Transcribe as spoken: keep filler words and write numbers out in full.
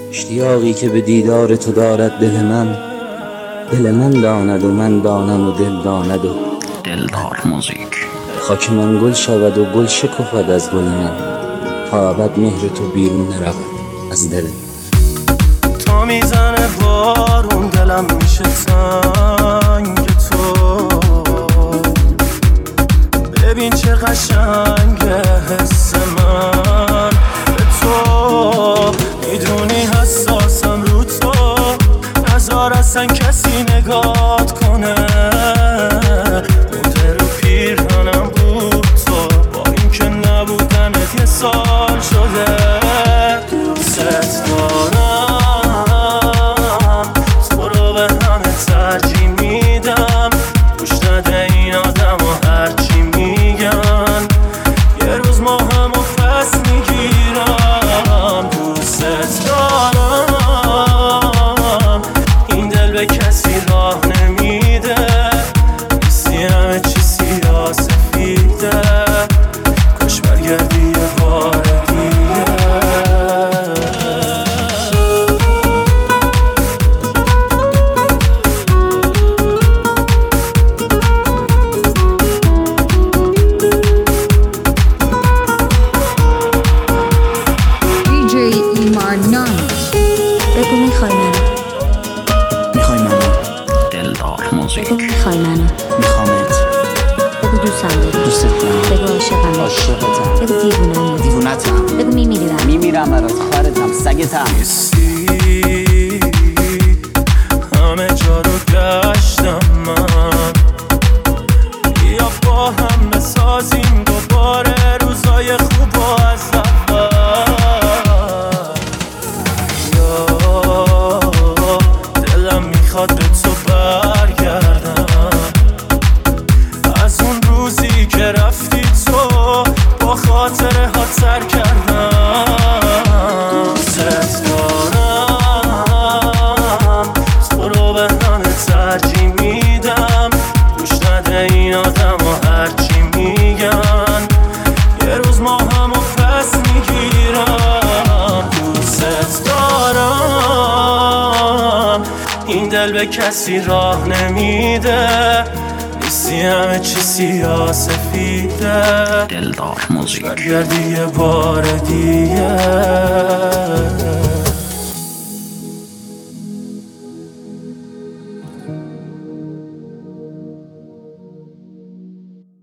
اشتیاقی که به دیدار تو دارد دل من، دل من داند و من دانم و دل داند و دلدار موزیک. خاک من گل شود و گل شکفد از گل من، تا ابد مهر تو بیرون نرود از دل. تا میزنه بارون دلم میشه تنگ تو، ببین چه قشنگه حس من به تو. میدونی حساسم رو تو، نذار اصلا کسی نگات کنه. بوده رو پیرهنم بود تو، با این که نبودنت یه سال شده. دوست دارم تو رو به همه ترجیح میدم، گوش نده این آدم و هرچی میگن، یه روز ما هم و پس میگیرم. دوست دارم این دل به کسی راه نمیده، نیستی همه چی سیاه سفیده، کاش برگردی یه بار دیگه. بگو میخوای منو، میخوای منو؟ دلدار موزیک. بگو میخوای منو، میخوامت. بگو دوستم داری، دوستت دارم. بگو عاشقم، عاشقتم. بگو دیوونم، دیوونتم. بگو میمیرم، میمیرم برات، خرتم، سگتم. نیستی همه جا رو گشتم من، بیا با هم بسازیم دوباره روزای خوب و از اول. یا دلم میخواد به تو برگردم، از اون روزی که رفتی تو با خاطره ها سر کردم. دوست دارم تو رو به همه ترجیح میدم، گوش نده این آدم و هرچی میگن، یه روز ما هم و پس میگیرم. دوست دارم این دل به کسی راه نمیده، نیستی همه چی سیاه سفیده، دلدار موزیک. برگردی یه بار دیگه.